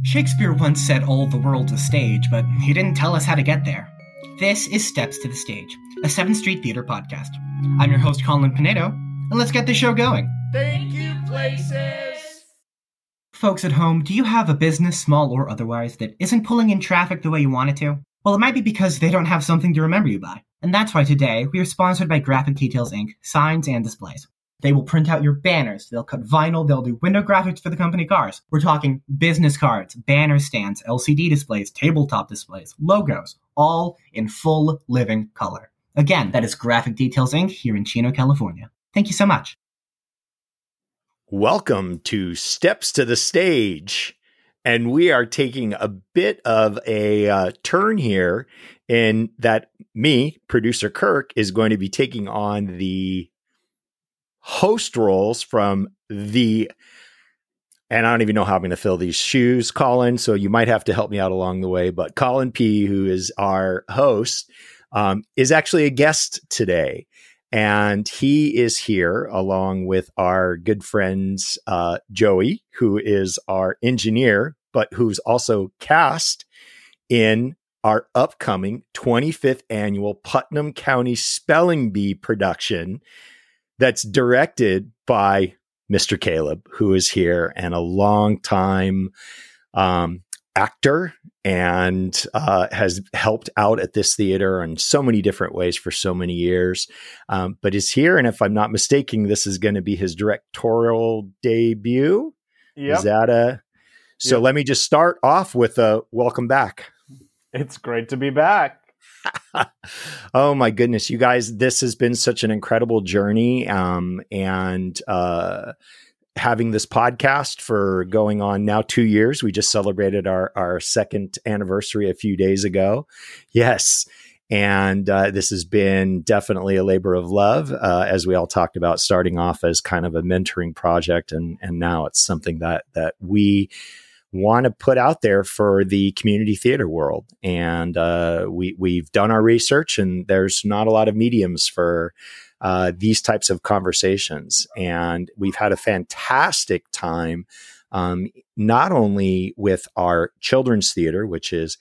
Shakespeare once said all the world's a stage, but he didn't tell us how to get there. This is Steps to the Stage, a 7th Street Theater podcast. I'm your host, Colin Pinedo, and let's get the show going. Thank you, Places! Folks at home, do you have a business, small or otherwise, that isn't pulling in traffic the way you want it to? Well, it might be because they don't have something to remember you by. And that's why today we are sponsored by Graphic Details Inc., signs and displays. They will print out your banners, they'll cut vinyl, they'll do window graphics for the company cars. We're talking business cards, banner stands, LCD displays, tabletop displays, logos, all in full living color. Again, that is Graphic Details Inc. here in Chino, California. Thank you so much. Welcome to Steps to the Stage. And we are taking a bit of a turn here in that me, producer Kirk, is going to be taking on the host roles from and I don't even know how I'm going to fill these shoes, Colin, so you might have to help me out along the way. But Colin P., who is our host, is actually a guest today. And he is here along with our good friends, Joey, who is our engineer, but who's also cast in our upcoming 25th annual Putnam County Spelling Bee production that's directed by Mr. Caleb, who is here and a long-time actor and has helped out at this theater in so many different ways for so many years, but is here. And if I'm not mistaken, this is going to be his directorial debut. Yep. Is that so? Yep. Let me just start off with a welcome back. It's great to be back. Oh my goodness, you guys, this has been such an incredible journey. And having this podcast for going on now 2 years. We just celebrated our second anniversary a few days ago. Yes. And this has been definitely a labor of love, as we all talked about, starting off as kind of a mentoring project. And now it's something that we want to put out there for the community theater world. And we've done our research, and there's not a lot of mediums for these types of conversations. And we've had a fantastic time, not only with our children's theater, which is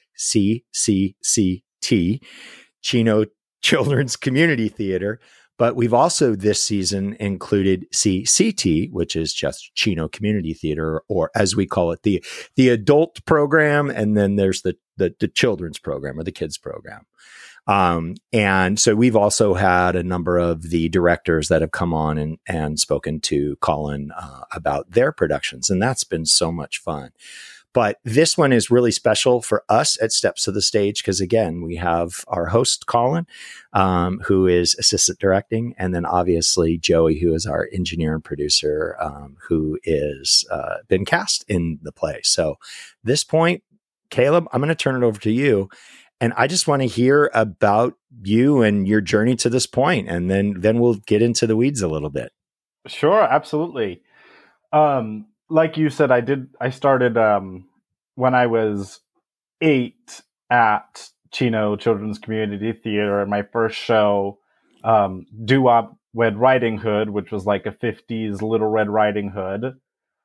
CCCT, Chino Children's Community Theater, but we've also this season included CCT, which is just Chino Community Theater, or as we call it, the adult program. And then there's the children's program or the kids program. And so we've also had a number of the directors that have come on and spoken to Colin about their productions. And that's been so much fun. But this one is really special for us at Steps to the Stage because, again, we have our host, Colin, who is assistant directing, and then obviously Joey, who is our engineer and producer, who is been cast in the play. So this point, Caleb, I'm going to turn it over to you. And I just want to hear about you and your journey to this point, and then we'll get into the weeds a little bit. Sure, absolutely. Like you said, I started when I was 8 at Chino Children's Community Theater, and my first show, Doo-Wop Red Riding Hood, which was like a 50s Little Red Riding Hood.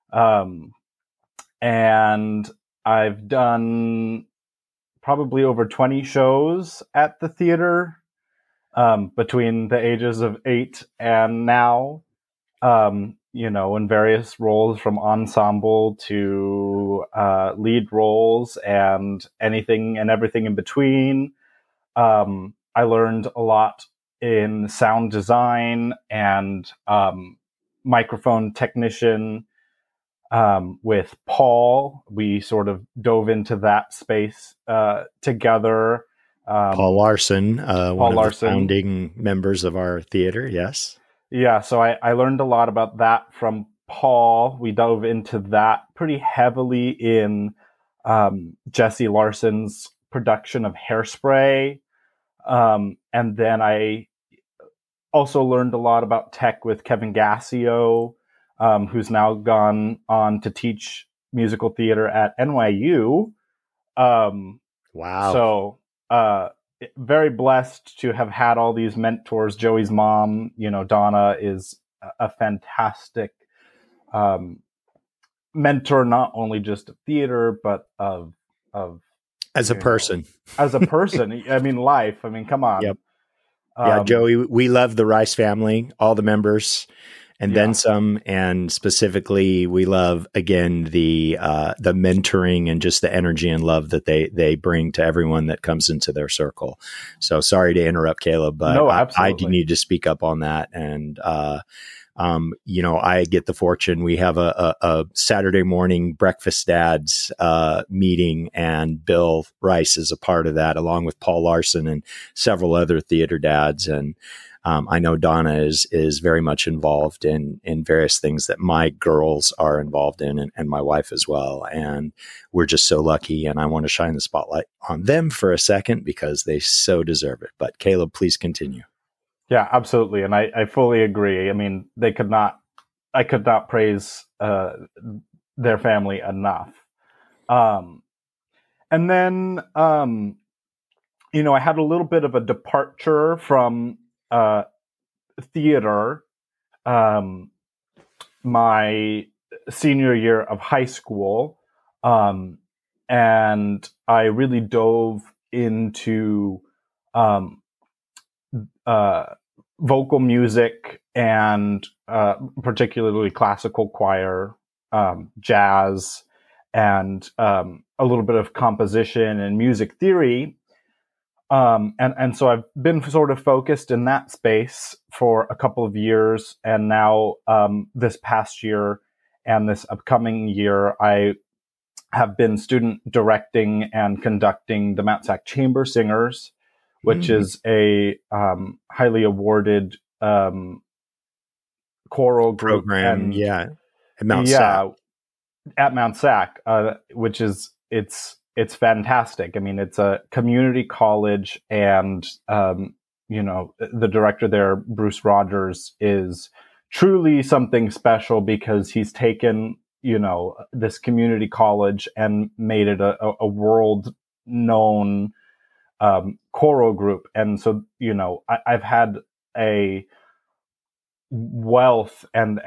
And I've done probably over 20 shows at the theater between the ages of 8 and now. In various roles from ensemble to lead roles and anything and everything in between. I learned a lot in sound design and microphone technician with Paul. We sort of dove into that space together. Paul Larson, one of the founding members of our theater, yes. Yeah, so I learned a lot about that from Paul. We dove into that pretty heavily in Jesse Larson's production of Hairspray. And then I also learned a lot about tech with Kevin Gassio, who's now gone on to teach musical theater at NYU. Wow. So very blessed to have had all these mentors. Joey's mom, Donna, is a fantastic mentor, not only just of theater, but of as a person. As a person. I mean, life. I mean, come on. Yep. Yeah, Joey, we love the Rice family, all the members, and then some. And specifically, we love, again, the mentoring and just the energy and love that they bring to everyone that comes into their circle. So sorry to interrupt, Caleb, but no, I do need to speak up on that. And I get the fortune. We have a Saturday morning breakfast dads meeting, and Bill Rice is a part of that, along with Paul Larson and several other theater dads. And I know Donna is very much involved in various things that my girls are involved in, and my wife as well. And we're just so lucky. And I want to shine the spotlight on them for a second because they so deserve it. But Caleb, please continue. Yeah, absolutely. And I fully agree. I mean, I could not praise their family enough. And then, I had a little bit of a departure from theater my senior year of high school. And I really dove into vocal music and particularly classical choir, jazz, and a little bit of composition and music theory. And so I've been sort of focused in that space for a couple of years. And now this past year and this upcoming year, I have been student directing and conducting the Mount Sac Chamber Singers, which is a highly awarded choral program. At Mount Sac, which is it's fantastic. I mean, it's a community college, and the director there, Bruce Rogers, is truly something special because he's taken this community college and made it a world known choral group. And so, I've had a wealth and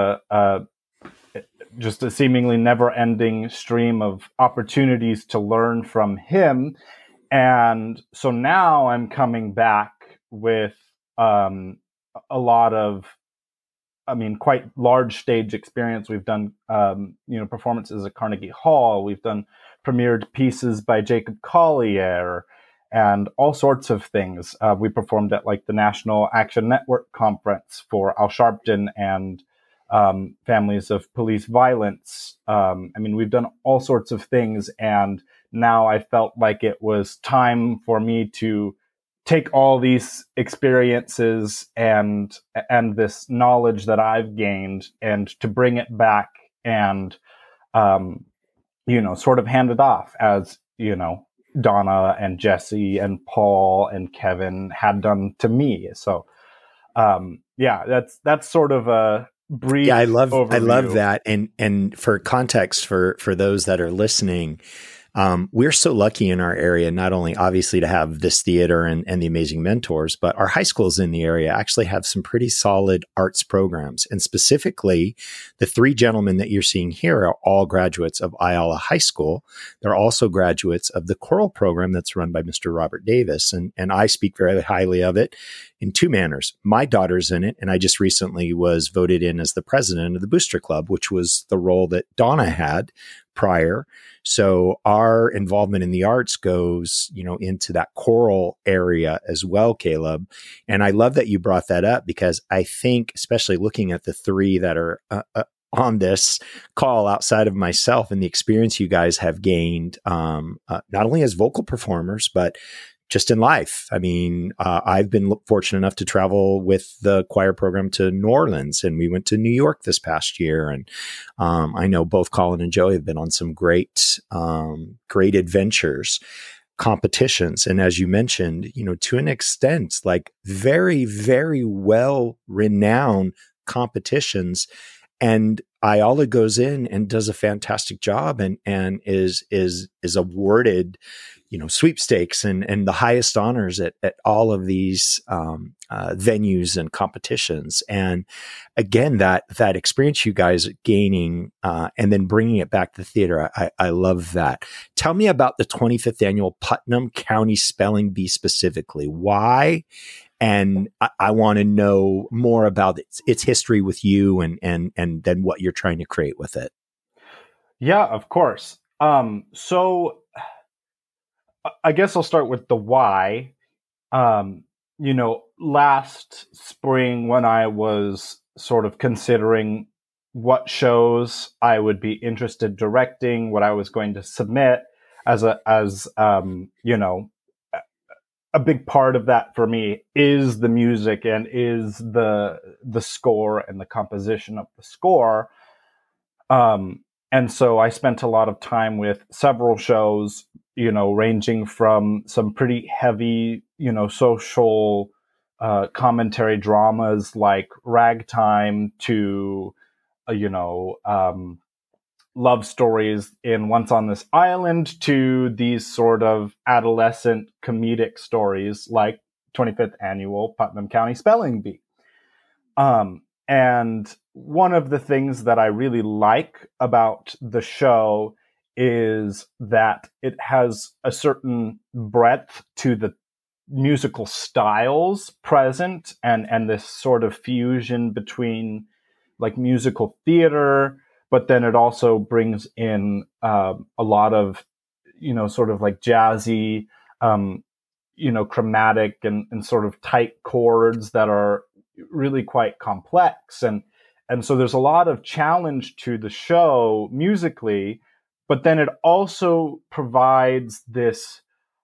just a seemingly never ending stream of opportunities to learn from him. And so now I'm coming back with a lot of, quite large stage experience. We've done, performances at Carnegie Hall. We've done premiered pieces by Jacob Collier and all sorts of things. We performed at the National Action Network Conference for Al Sharpton and families of police violence. We've done all sorts of things. And now I felt like it was time for me to take all these experiences and this knowledge that I've gained and to bring it back and, sort of hand it off as, Donna and Jesse and Paul and Kevin had done to me. So, that's sort of a brief overview. I love that. And for context for those that are listening, we're so lucky in our area, not only obviously to have this theater and the amazing mentors, but our high schools in the area actually have some pretty solid arts programs. And specifically, the three gentlemen that you're seeing here are all graduates of Ayala High School. They're also graduates of the choral program that's run by Mr. Robert Davis. And I speak very highly of it in two manners. My daughter's in it, and I just recently was voted in as the president of the Booster Club, which was the role that Donna had prior. So our involvement in the arts goes, into that choral area as well, Caleb. And I love that you brought that up because I think, especially looking at the three that are on this call outside of myself and the experience you guys have gained, not only as vocal performers, but just in life. I've been fortunate enough to travel with the choir program to New Orleans, and we went to New York this past year. And I know both Colin and Joey have been on some great adventures, competitions. And as you mentioned, to an extent, very, very well renowned competitions. And Ayala goes in and does a fantastic job and is awarded, sweepstakes and the highest honors at all of these venues and competitions. And again, that experience you guys gaining and then bringing it back to the theater, I love that. Tell me about the 25th annual Putnam County Spelling Bee specifically. Why? And I want to know more about its history with you and then what you're trying to create with it. Yeah, of course. So I guess I'll start with the why. Last spring when I was sort of considering what shows I would be interested directing, what I was going to submit as a big part of that for me is the music and is the score and the composition of the score. And so I spent a lot of time with several shows, ranging from some pretty heavy, social commentary dramas like Ragtime to, love stories in Once on This Island to these sort of adolescent comedic stories like 25th Annual Putnam County Spelling Bee. And one of the things that I really like about the show is that it has a certain breadth to the musical styles present and this sort of fusion between like musical theater, but then it also brings in a lot of, sort of like jazzy, chromatic and sort of tight chords that are really quite complex. And so there's a lot of challenge to the show musically, but then it also provides this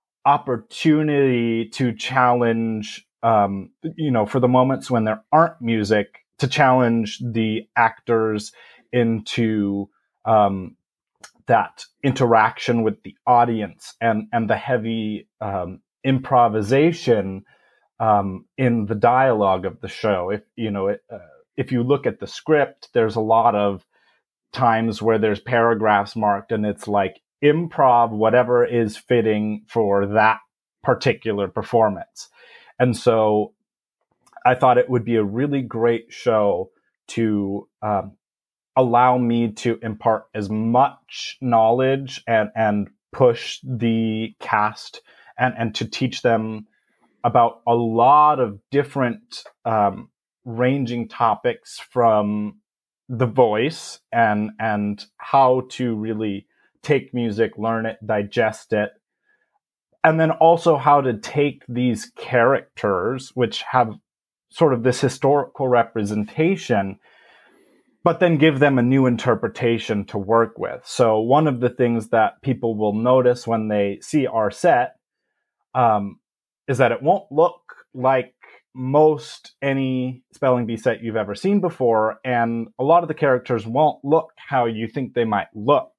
opportunity to challenge, for the moments when there aren't music, to challenge the actors into that interaction with the audience and the heavy improvisation in the dialogue of the show. If you look at the script, there's a lot of times where there's paragraphs marked and it's like improv whatever is fitting for that particular performance. And so I thought it would be a really great show to allow me to impart as much knowledge and push the cast and to teach them about a lot of different ranging topics from the voice and how to really take music, learn it, digest it, and then also how to take these characters, which have sort of this historical representation, but then give them a new interpretation to work with. So one of the things that people will notice when they see our set is that it won't look like most any spelling bee set you've ever seen before, and a lot of the characters won't look how you think they might look.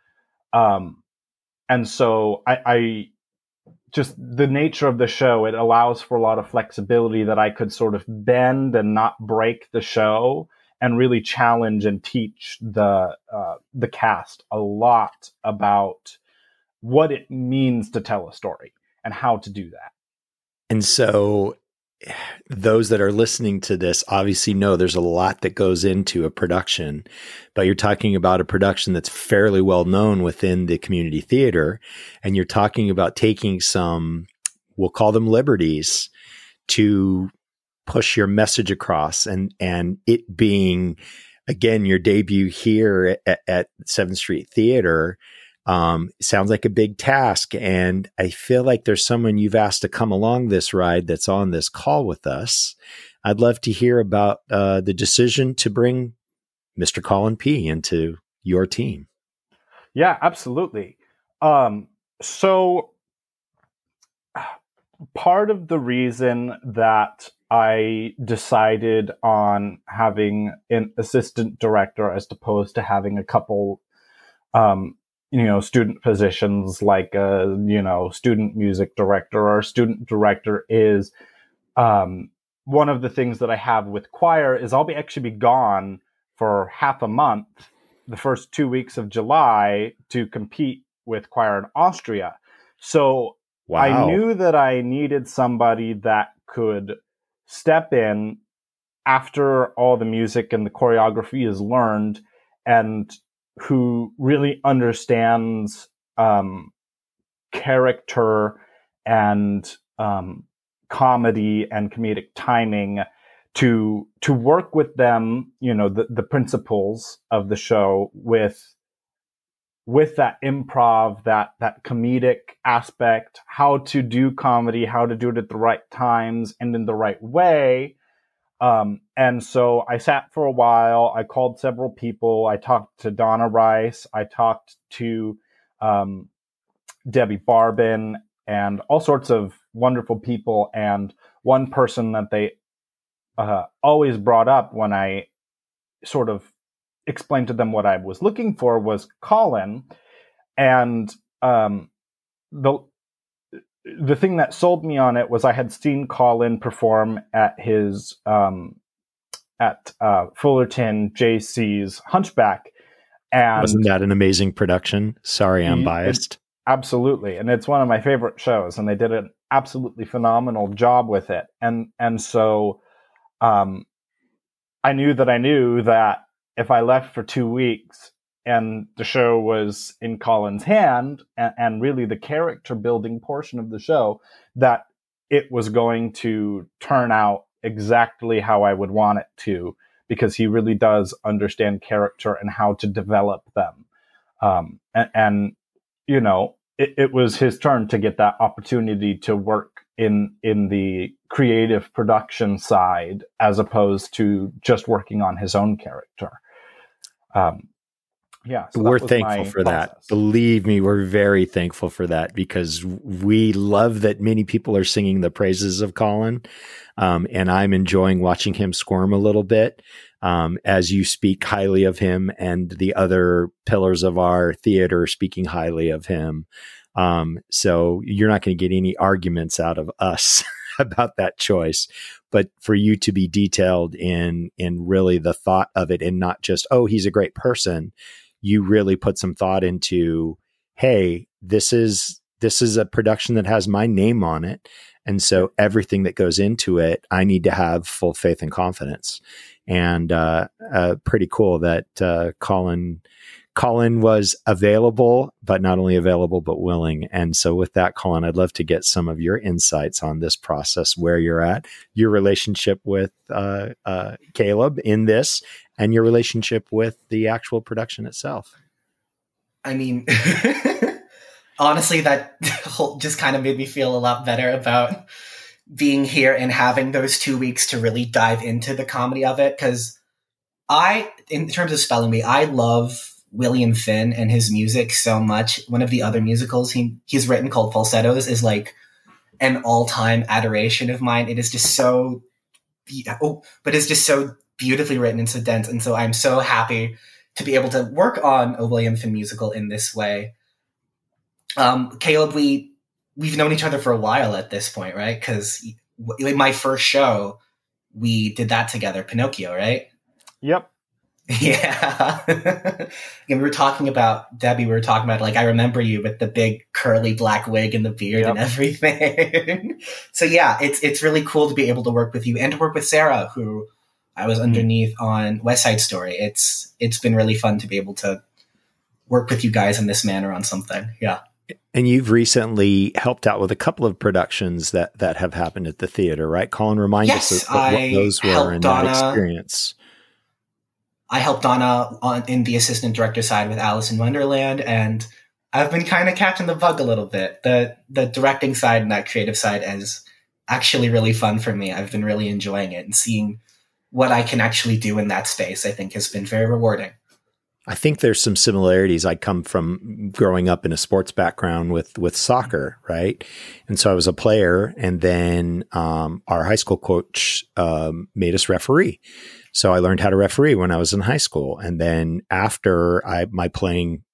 And so I just the nature of the show, it allows for a lot of flexibility that I could sort of bend and not break the show and really challenge and teach the cast a lot about what it means to tell a story and how to do that. And so those that are listening to this obviously know there's a lot that goes into a production, but you're talking about a production that's fairly well known within the community theater. And you're talking about taking some, we'll call them liberties, to push your message across, and it being, again, your debut here at 7th Street Theater. Sounds like a big task. And I feel like there's someone you've asked to come along this ride that's on this call with us. I'd love to hear about the decision to bring Mr. Colin P. into your team. Yeah, absolutely. So part of the reason that I decided on having an assistant director as opposed to having a couple, student positions like a, student music director or student director is, one of the things that I have with choir is I'll actually be gone for half a month, the first 2 weeks of July, to compete with choir in Austria. So Wow. I knew that I needed somebody that could step in after all the music and the choreography is learned, and who really understands character and comedy and comedic timing to work with them, the principles of the show with that improv, that comedic aspect, how to do comedy, how to do it at the right times and in the right way. And so I sat for a while. I called several people. I talked to Donna Rice. I talked to Debbie Barbin and all sorts of wonderful people. And one person that they always brought up when I sort of explained to them what I was looking for was Colin. And the thing that sold me on it was I had seen Colin perform at his at Fullerton JC's Hunchback, and wasn't that an amazing production? Sorry, I'm biased. Absolutely, and it's one of my favorite shows, and they did an absolutely phenomenal job with it. And so I knew that if I left for 2 weeks and the show was in Colin's hand, and really the character building portion of the show, that it was going to turn out exactly how I would want it to, because he really does understand character and how to develop them. It was his turn to get that opportunity to work in the creative production side, as opposed to just working on his own character. So we're thankful for that. Believe me, we're very thankful for that, because we love that many people are singing the praises of Colin. And I'm enjoying watching him squirm a little bit as you speak highly of him, and the other pillars of our theater speaking highly of him. So you're not going to get any arguments out of us about that choice, but for you to be detailed in really the thought of it, and not just, oh, he's a great person. You really put some thought into, hey, this is a production that has my name on it. And so everything that goes into it, I need to have full faith and confidence. And pretty cool that Colin was available, but not only available, but willing. And so with that, Colin, I'd love to get some of your insights on this process, where you're at, your relationship with Caleb in this, and your relationship with the actual production itself. I mean, honestly, that just kind of made me feel a lot better about being here and having those 2 weeks to really dive into the comedy of it. Because in terms of Spelling Bee, I love William Finn and his music so much. One of the other musicals he's written called Falsettos is like an all-time adoration of mine. It is just so, but it's just so beautifully written and so dense. And so I'm so happy to be able to work on a William Finn musical in this way. Caleb, we've known each other for a while at this point, right? Because in my first show, we did that together, Pinocchio, right? Yep. Yeah. And we were talking about, Debbie, like, I remember you with the big curly black wig and the beard and everything. So yeah, it's really cool to be able to work with you and to work with Sarah, who I was underneath on West Side Story. It's been really fun to be able to work with you guys in this manner on something. Yeah. And you've recently helped out with a couple of productions that have happened at the theater, right? Colin, remind us of what those were in that experience. I helped Donna in the assistant director side with Alice in Wonderland, and I've been kind of catching the bug a little bit. The directing side and that creative side is actually really fun for me. I've been really enjoying it, and seeing what I can actually do in that space, I think, has been very rewarding. I think there's some similarities. I come from growing up in a sports background with soccer, right? And so I was a player, and then our high school coach made us referee. So I learned how to referee when I was in high school. And then after my playing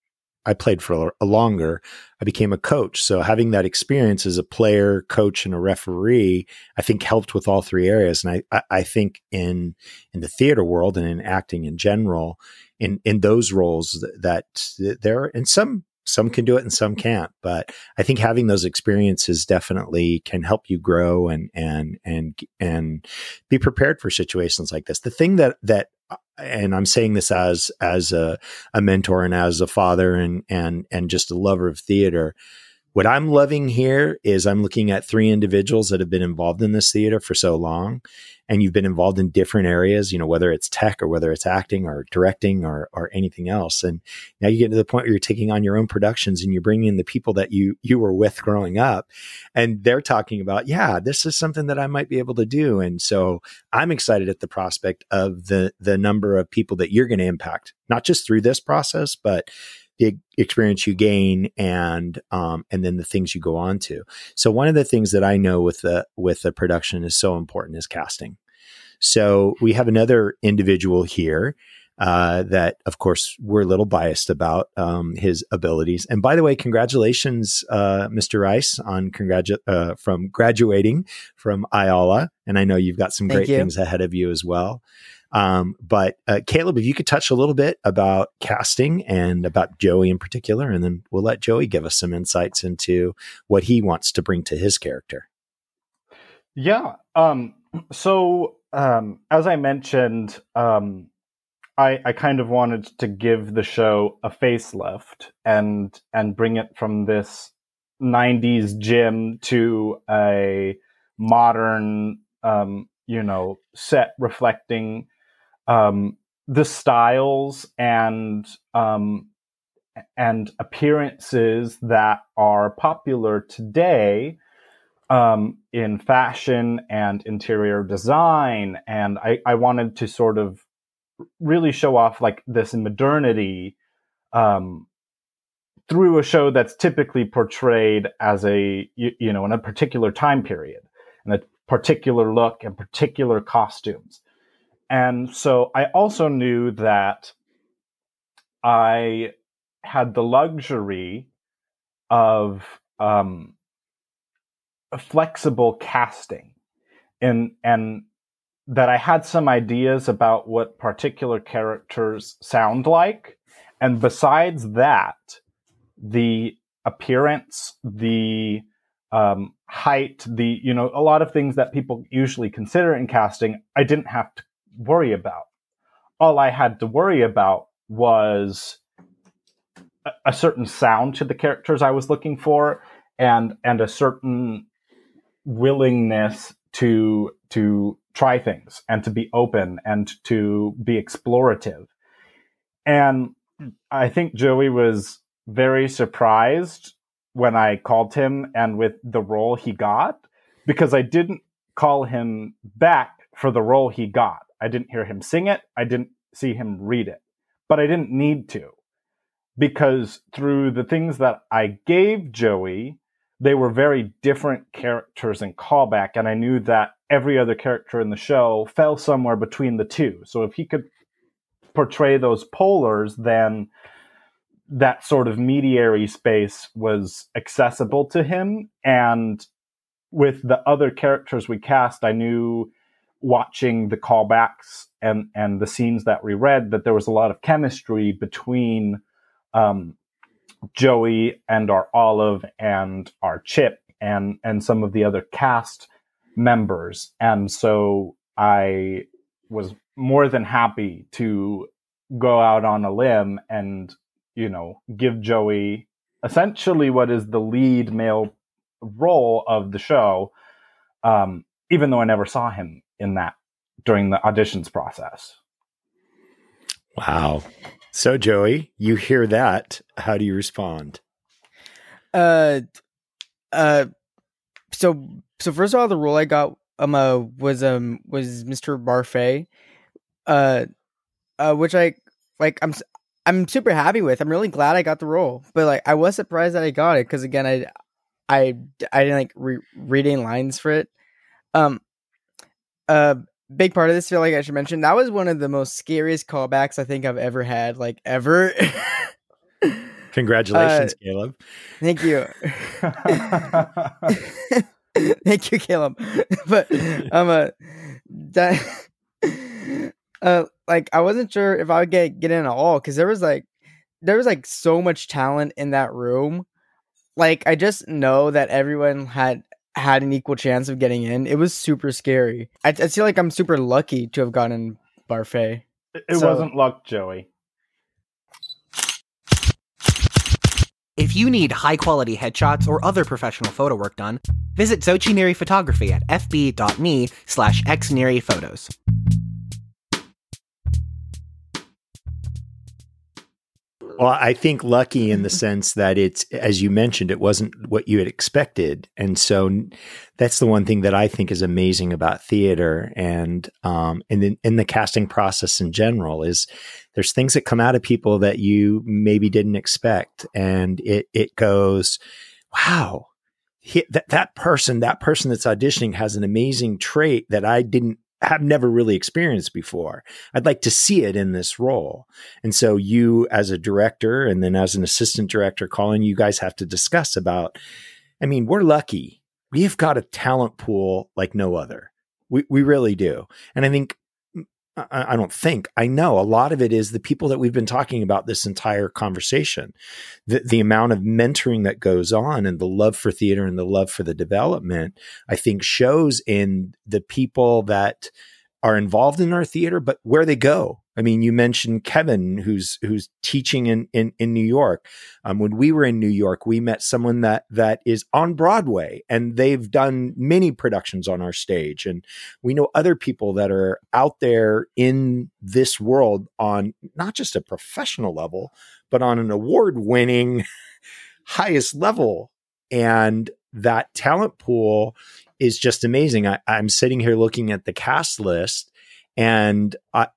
I played for a longer, I became a coach. So having that experience as a player, coach, and a referee, I think helped with all three areas. And I think in the theater world and in acting in general, in those roles that there, and some can do it and some can't, but I think having those experiences definitely can help you grow and be prepared for situations like this. The thing that and I'm saying this as a mentor and as a father and just a lover of theater. What I'm loving here is I'm looking at three individuals that have been involved in this theater for so long, and you've been involved in different areas, whether it's tech or whether it's acting or directing or anything else. And now you get to the point where you're taking on your own productions and you're bringing in the people that you were with growing up, and they're talking about, yeah, this is something that I might be able to do. And so I'm excited at the prospect of the number of people that you're going to impact, not just through this process, but the experience you gain and then the things you go on to. So one of the things that I know with the production is so important is casting. So we have another individual here that, of course, we're a little biased about his abilities. And by the way, congratulations, Mr. Rice, on from graduating from Ayala. And I know you've got some great things ahead of you as well. But Caleb, if you could touch a little bit about casting and about Joey in particular, and then we'll let Joey give us some insights into what he wants to bring to his character. Yeah. So as I mentioned, I kind of wanted to give the show a facelift and bring it from this 90s gym to a modern, set reflecting the styles and appearances that are popular today in fashion and interior design. And I wanted to sort of really show off like this modernity through a show that's typically portrayed as in a particular time period and a particular look and particular costumes. And so I also knew that I had the luxury of flexible casting and that I had some ideas about what particular characters sound like. And besides that, the appearance, the height, a lot of things that people usually consider in casting, I didn't have to worry about. All I had to worry about was a certain sound to the characters I was looking for and a certain willingness to try things and to be open and to be explorative. And I think Joey was very surprised when I called him and with the role he got, because I didn't call him back for the role he got. I didn't hear him sing it. I didn't see him read it, but I didn't need to, because through the things that I gave Joey, they were very different characters and callback. And I knew that every other character in the show fell somewhere between the two. So if he could portray those polars, then that sort of mediary space was accessible to him. And with the other characters we cast, I knew watching the callbacks and the scenes that we read that there was a lot of chemistry between Joey and our Olive and our Chip and some of the other cast members. And so I was more than happy to go out on a limb and, give Joey essentially what is the lead male role of the show, even though I never saw him in that during the auditions process. Wow. So Joey, you hear that. How do you respond? So first of all, the role I got was Mr. Barfay, which I'm super happy with. I'm really glad I got the role, but I was surprised that I got it because again, I didn't read any lines for it. Big part of this, feel like I should mention, that was one of the most scariest callbacks I think I've ever had, ever. Congratulations, Caleb. Thank you. Thank you, Caleb. But that like I wasn't sure if I would get in at all, because there was like so much talent in that room. Like I just know that everyone had an equal chance of getting in. It was super scary. I feel like I'm super lucky to have gotten Barfay. It wasn't luck, Joey. If you need high-quality headshots or other professional photo work done, visit Xochineri Photography at fb.me/xneri-photos. Well, I think lucky in the sense that it's, as you mentioned, it wasn't what you had expected. And so that's the one thing that I think is amazing about theater and in the casting process in general is there's things that come out of people that you maybe didn't expect. And it goes, wow, that person that's auditioning has an amazing trait that I have never really experienced before. I'd like to see it in this role. And so you as a director and then as an assistant director, Colin, you guys have to discuss about, I mean, we're lucky. We have got a talent pool like no other. We really do. And I think, I know a lot of it is the people that we've been talking about this entire conversation, the amount of mentoring that goes on and the love for theater and the love for the development, I think shows in the people that are involved in our theater, but where they go. I mean, you mentioned Kevin, who's teaching in New York. When we were in New York, we met someone that is on Broadway, and they've done many productions on our stage. And we know other people that are out there in this world on not just a professional level, but on an award-winning highest level. And that talent pool is just amazing. I'm sitting here looking at the cast list. And,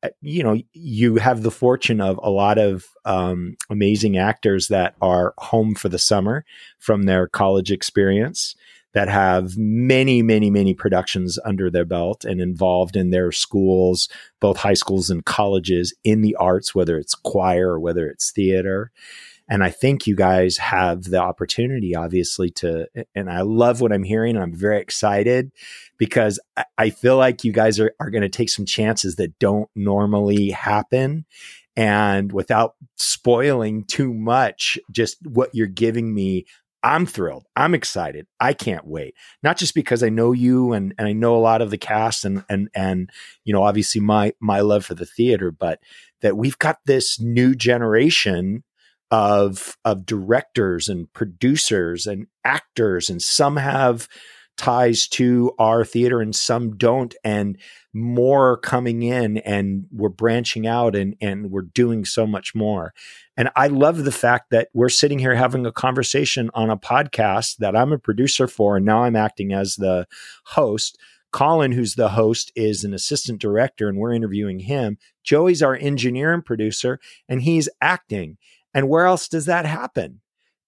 you have the fortune of a lot of amazing actors that are home for the summer from their college experience, that have many, many, many productions under their belt and involved in their schools, both high schools and colleges, in the arts, whether it's choir or whether it's theater. And I think you guys have the opportunity, obviously, and I love what I'm hearing. And I'm very excited because I feel like you guys are going to take some chances that don't normally happen. And without spoiling too much, just what you're giving me, I'm thrilled. I'm excited. I can't wait. Not just because I know you and I know a lot of the cast and obviously my love for the theater, but that we've got this new generation of directors and producers and actors, and some have ties to our theater and some don't, and more coming in, and we're branching out and we're doing so much more. And I love the fact that we're sitting here having a conversation on a podcast that I'm a producer for, and now I'm acting as the host. Colin, who's the host, is an assistant director, and we're interviewing him. Joey's our engineer and producer, and he's acting. And where else does that happen?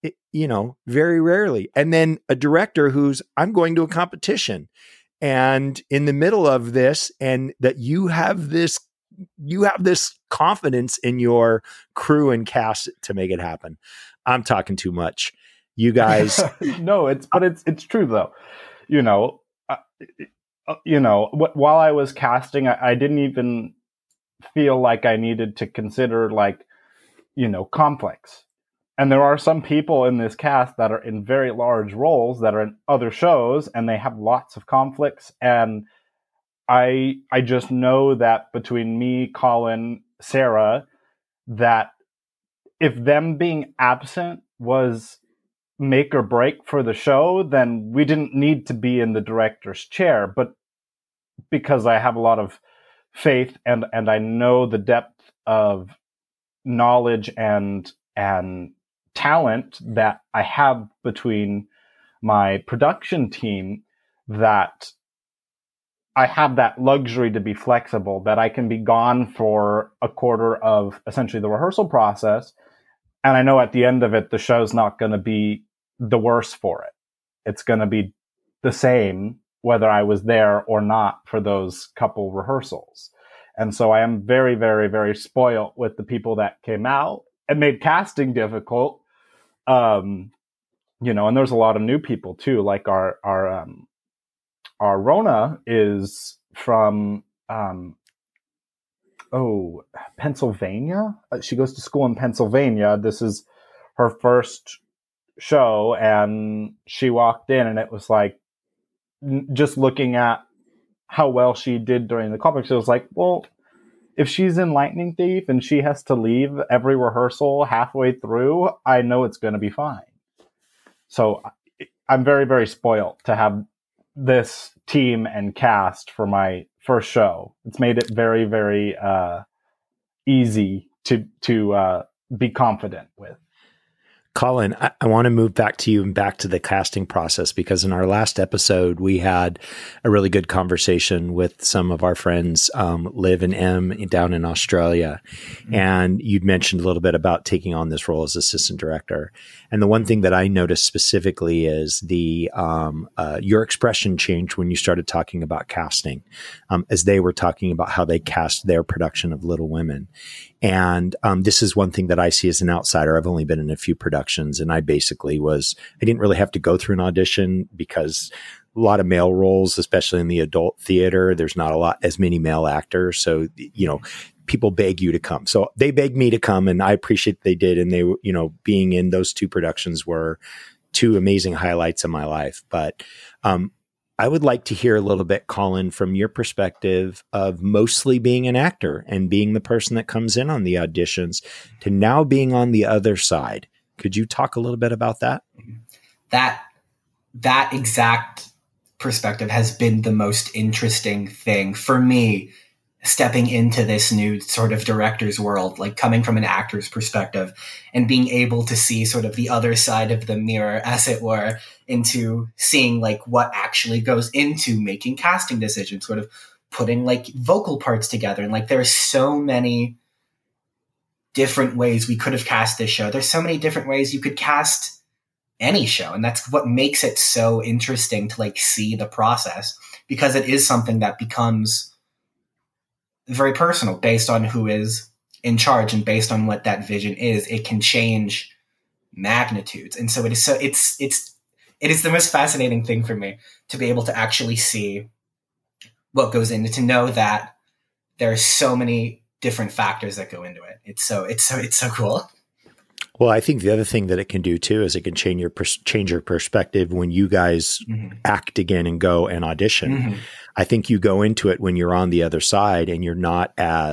Very rarely. And then a director I'm going to a competition, and in the middle of this, and that you have this confidence in your crew and cast to make it happen. I'm talking too much. You guys. No, it's true though. While I was casting, I didn't even feel like I needed to consider conflicts. And there are some people in this cast that are in very large roles that are in other shows, and they have lots of conflicts. And I just know that between me, Colin, Sarah, that if them being absent was make or break for the show, then we didn't need to be in the director's chair. But because I have a lot of faith and I know the depth of knowledge and talent that I have between my production team, that I have that luxury to be flexible, that I can be gone for a quarter of essentially the rehearsal process. And I know at the end of it, the show's not going to be the worse for it. It's going to be the same whether I was there or not for those couple rehearsals. And so I am very, very, very spoiled with the people that came out and made casting difficult. And there's a lot of new people too. Like our Rona is from Pennsylvania. She goes to school in Pennsylvania. This is her first show, and she walked in, and it was like, just looking at how well she did during the callback, she was like, well, if she's in Lightning Thief and she has to leave every rehearsal halfway through, I know it's going to be fine. So I'm very, very spoiled to have this team and cast for my first show. It's made it very, very easy to be confident with. Colin, I want to move back to you and back to the casting process, because in our last episode, we had a really good conversation with some of our friends, Liv and Em down in Australia. And you'd mentioned a little bit about taking on this role as assistant director. And the one thing that I noticed specifically is your expression changed when you started talking about casting, as they were talking about how they cast their production of Little Women. And this is one thing that I see as an outsider. I've only been in a few productions, and I didn't really have to go through an audition, because a lot of male roles, especially in the adult theater, there's not as many male actors. So, people beg you to come. So they begged me to come, and I appreciate they did. And they, being in those two productions were two amazing highlights of my life. But I would like to hear a little bit, Colin, from your perspective of mostly being an actor and being the person that comes in on the auditions to now being on the other side. Could you talk a little bit about that? That exact perspective has been the most interesting thing for me, stepping into this new sort of director's world, like coming from an actor's perspective and being able to see sort of the other side of the mirror, as it were, into seeing like what actually goes into making casting decisions, sort of putting like vocal parts together. And like, there's so many different ways we could have cast this show. There's so many different ways you could cast any show. And that's what makes it so interesting to like see the process, because it is something that becomes very personal based on who is in charge and based on what that vision is. It can change magnitudes. And so it is the most fascinating thing for me to be able to actually see what goes into, to know that there are so many different factors that go into it. It's so cool. Well, I think the other thing that it can do too is it can change your perspective when you guys act again and go and audition. Mm-hmm. I think you go into it when you're on the other side and you're not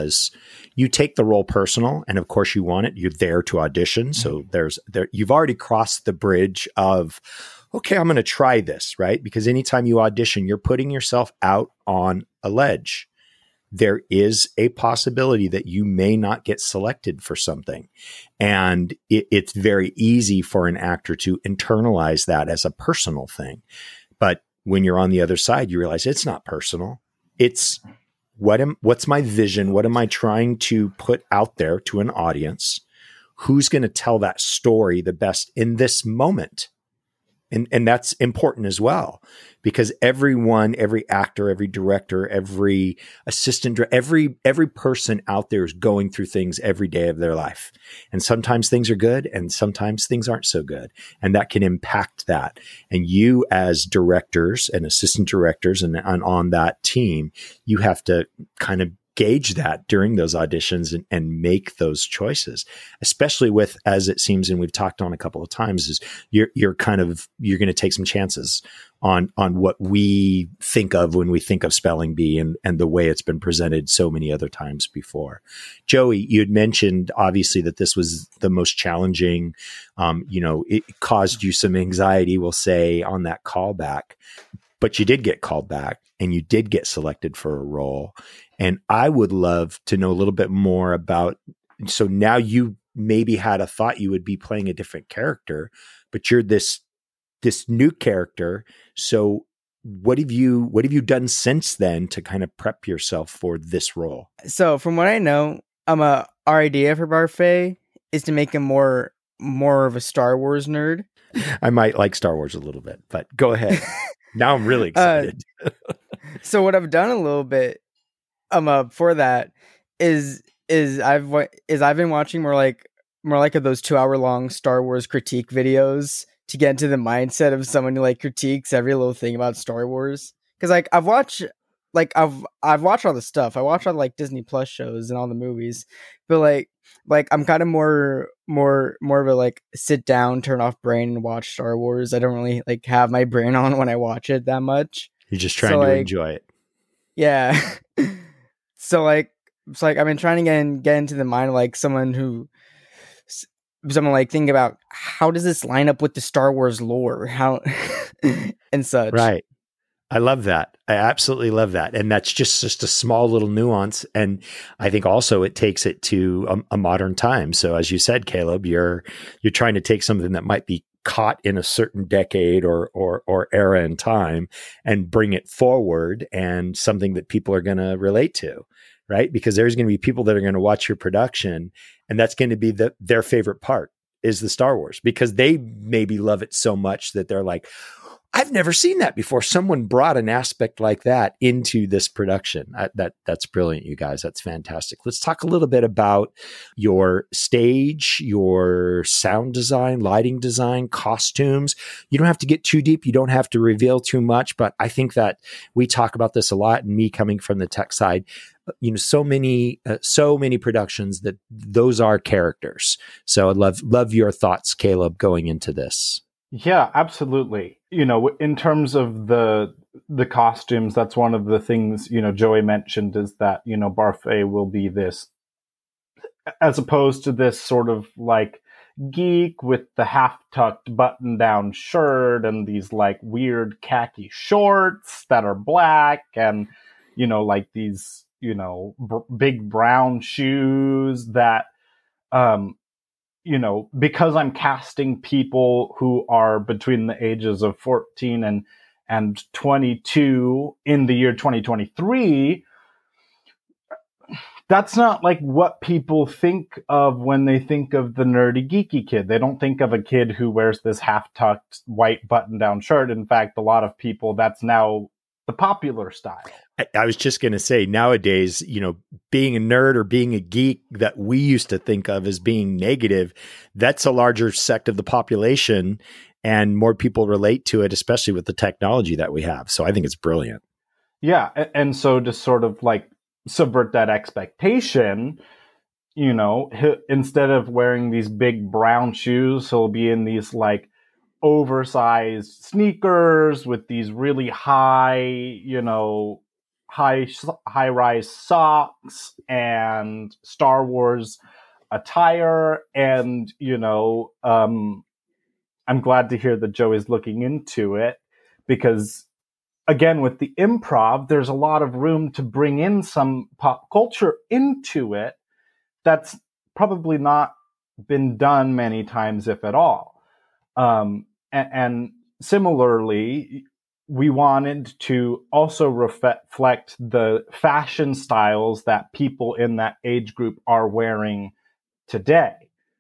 you take the role personal, and of course you want it. You're there to audition. Mm-hmm. So you've already crossed the bridge of, okay, I'm going to try this, right? Because anytime you audition, you're putting yourself out on a ledge. There is a possibility that you may not get selected for something. And it's very easy for an actor to internalize that as a personal thing. But when you're on the other side, you realize it's not personal. It's what's my vision? What am I trying to put out there to an audience? Who's going to tell that story the best in this moment? And that's important as well, because every actor, every director, every assistant, every person out there is going through things every day of their life. And sometimes things are good and sometimes things aren't so good. And that can impact that. And you as directors and assistant directors and on that team, you have to kind of gauge that during those auditions and make those choices, especially with, as it seems, and we've talked on a couple of times, is you're going to take some chances on what we think of when we think of Spelling Bee and the way it's been presented so many other times before. Joey, you had mentioned obviously that this was the most challenging, it caused you some anxiety, we'll say, on that callback, but you did get called back and you did get selected for a role. And I would love to know a little bit more about, so now you maybe had a thought you would be playing a different character, but you're this new character. So what have you done since then to kind of prep yourself for this role? So from what I know, our idea for Barfay is to make him more of a Star Wars nerd. I might like Star Wars a little bit, but go ahead. Now I'm really excited. So what I've done a little bit for that is I've been watching more like of those 2 hour long Star Wars critique videos to get into the mindset of someone who like critiques every little thing about Star Wars. Because like I've watched all the stuff. I watch all like Disney Plus shows and all the movies, but like I'm kind of more of a like sit down, turn off brain and watch Star Wars. I don't really like have my brain on when I watch it that much. You're just trying to enjoy it. Yeah. So it's like I've been trying to get into the mind of like someone like think about how does this line up with the Star Wars lore, how and such. Right. I love that. I absolutely love that. And that's just a small little nuance. And I think also it takes it to a modern time. So as you said, Caleb, you're trying to take something that might be caught in a certain decade or era in time and bring it forward, and something that people are going to relate to, right? Because there's going to be people that are going to watch your production, and that's going to be their favorite part is the Star Wars, because they maybe love it so much that they're like, I've never seen that before. Someone brought an aspect like that into this production. That's brilliant, you guys. That's fantastic. Let's talk a little bit about your stage, your sound design, lighting design, costumes. You don't have to get too deep. You don't have to reveal too much, but I think that we talk about this a lot, and me coming from the tech side, so many productions that those are characters. So I'd love your thoughts, Caleb, going into this. Yeah, absolutely. In terms of the costumes, that's one of the things, Joey mentioned, is that, Barfay will be this, as opposed to this sort of like geek with the half-tucked button-down shirt and these like weird khaki shorts that are black and, like these, big brown shoes that, because I'm casting people who are between the ages of 14 and 22 in the year 2023, that's not like what people think of when they think of the nerdy, geeky kid. They don't think of a kid who wears this half-tucked white button-down shirt. In fact, a lot of people, that's now the popular style. I was just going to say, nowadays, being a nerd or being a geek that we used to think of as being negative, that's a larger sect of the population, and more people relate to it, especially with the technology that we have. So I think it's brilliant. Yeah. And so to sort of like subvert that expectation, instead of wearing these big brown shoes, he'll be in these like oversized sneakers with these really high-rise socks and Star Wars attire. And, I'm glad to hear that Joey's looking into it, because again, with the improv, there's a lot of room to bring in some pop culture into it that's probably not been done many times, if at all. And similarly, we wanted to also reflect the fashion styles that people in that age group are wearing today.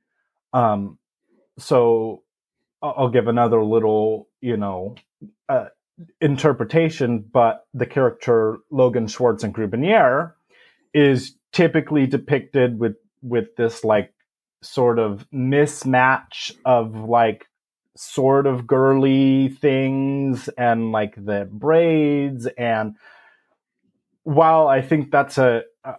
So I'll give another little, interpretation, but the character Logan Schwartz in Grubinier is typically depicted with this like sort of mismatch of like sort of girly things and like the braids. And while I think that's a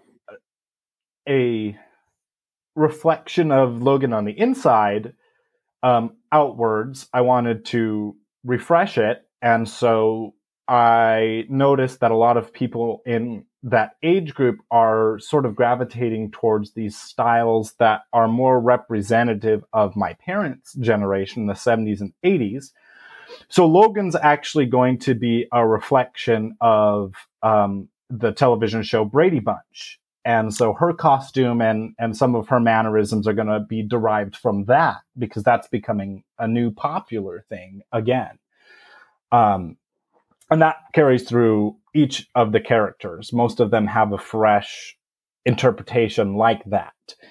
reflection of Logan on the inside, outwards, I wanted to refresh it. And so I noticed that a lot of people in that age group are sort of gravitating towards these styles that are more representative of my parents' generation, the 70s and 80s. So Logan's actually going to be a reflection of the television show Brady Bunch. And so her costume and some of her mannerisms are going to be derived from that, because that's becoming a new popular thing again. And that carries through each of the characters. Most of them have a fresh interpretation like that.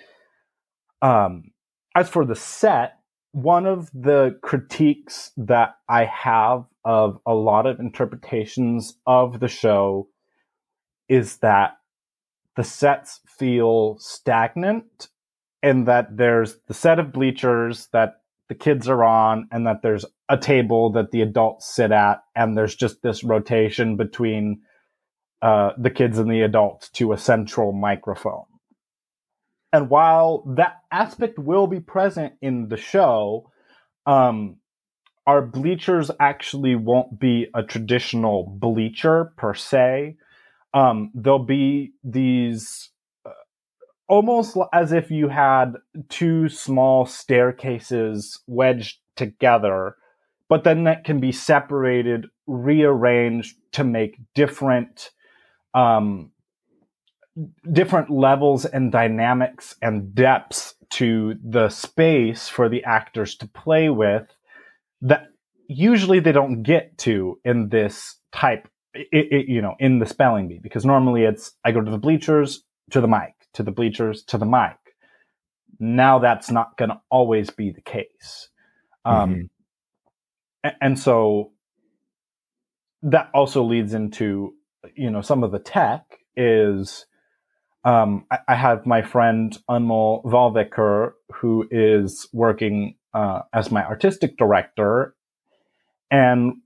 As for the set, one of the critiques that I have of a lot of interpretations of the show is that the sets feel stagnant in that there's the set of bleachers that the kids are on, and that there's a table that the adults sit at, and there's just this rotation between the kids and the adults to a central microphone. And while that aspect will be present in the show, our bleachers actually won't be a traditional bleacher per se. There'll be these almost as if you had two small staircases wedged together, but then that can be separated, rearranged to make different levels and dynamics and depths to the space for the actors to play with that usually they don't get to in this type, in the spelling bee, because normally it's I go to the bleachers to the mic, to the bleachers to the mic. Now that's not going to always be the case. And so that also leads into, some of the tech is, I have my friend Anmol Valvekar, who is working as my artistic director. And,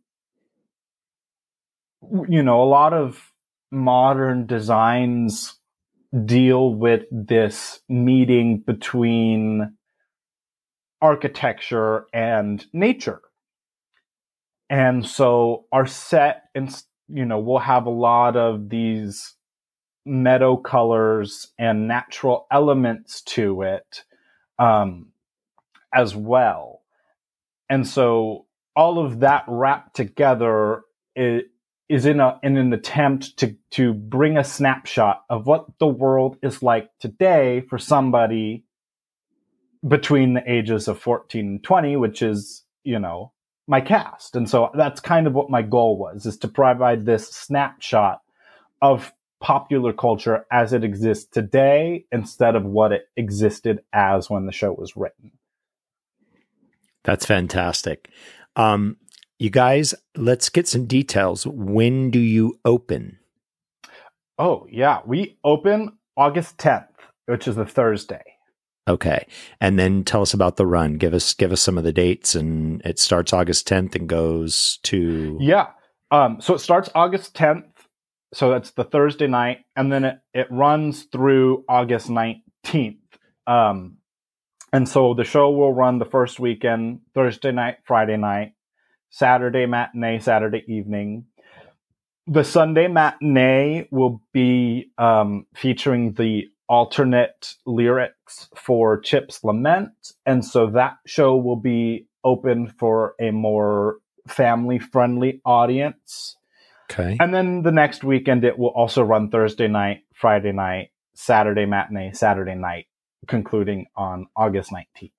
a lot of modern designs deal with this meeting between architecture and nature. And so our set, we'll have a lot of these meadow colors and natural elements to it as well. And so all of that wrapped together is in an attempt to bring a snapshot of what the world is like today for somebody between the ages of 14 and 20, which is, my cast. And so that's kind of what my goal was, is to provide this snapshot of popular culture as it exists today instead of what it existed as when the show was written. That's fantastic. You guys, let's get some details. When do you open? Oh, yeah. We open August 10th, which is a Thursday. Okay. And then tell us about the run. Give us some of the dates, and it starts August 10th and goes to... Yeah. So it starts August 10th. So that's the Thursday night. And then it runs through August 19th. And so the show will run the first weekend, Thursday night, Friday night, Saturday matinee, Saturday evening. The Sunday matinee will be featuring the alternate lyrics for Chip's Lament. And so that show will be open for a more family-friendly audience. Okay. And then the next weekend, it will also run Thursday night, Friday night, Saturday matinee, Saturday night, concluding on August 19th.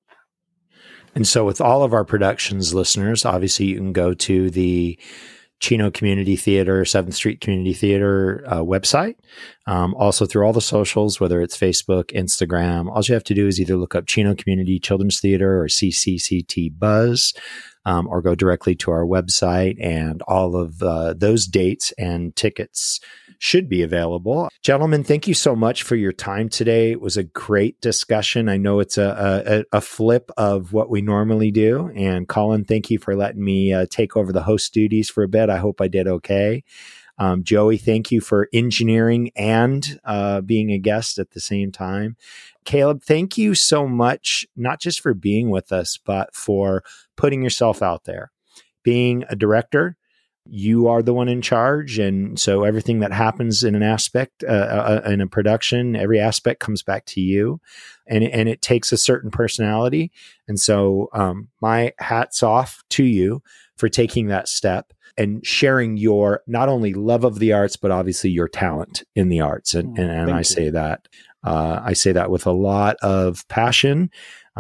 And so with all of our productions listeners, obviously you can go to the Chino Community Theater, 7th Street Community Theater website. Also through all the socials, whether it's Facebook, Instagram, all you have to do is either look up Chino Community Children's Theater or CCCT Buzz, or go directly to our website, and all of those dates and tickets should be available. Gentlemen, thank you so much for your time today. It was a great discussion. I know it's a flip of what we normally do. And Colin, thank you for letting me take over the host duties for a bit. I hope I did okay. Joey, thank you for engineering and being a guest at the same time. Caleb, thank you so much, not just for being with us, but for putting yourself out there. Being a director, you are the one in charge. And so everything that happens in an aspect, in a production, every aspect comes back to you. And it takes a certain personality. And so my hat's off to you for taking that step and sharing your not only love of the arts, but obviously your talent in the arts. And I say that. I say that with a lot of passion.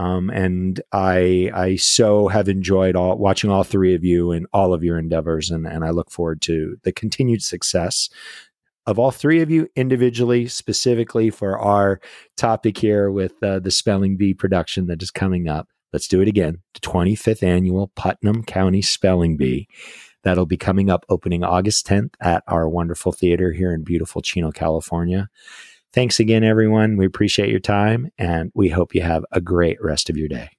And I so have enjoyed watching all three of you and all of your endeavors. And I look forward to the continued success of all three of you individually, specifically for our topic here with the Spelling Bee production that is coming up. Let's do it again. The 25th annual Putnam County Spelling Bee. That'll be coming up opening August 10th at our wonderful theater here in beautiful Chino, California. Thanks again, everyone. We appreciate your time, and we hope you have a great rest of your day.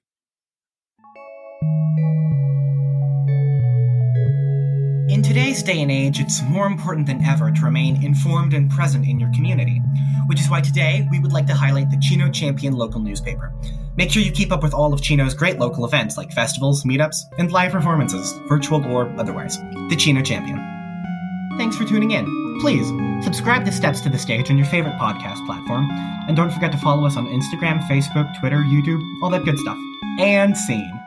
In today's day and age, it's more important than ever to remain informed and present in your community, which is why today we would like to highlight the Chino Champion local newspaper. Make sure you keep up with all of Chino's great local events like festivals, meetups, and live performances, virtual or otherwise. The Chino Champion. Thanks for tuning in. Please, subscribe to Steps to the Stage on your favorite podcast platform, and don't forget to follow us on Instagram, Facebook, Twitter, YouTube, all that good stuff. And scene.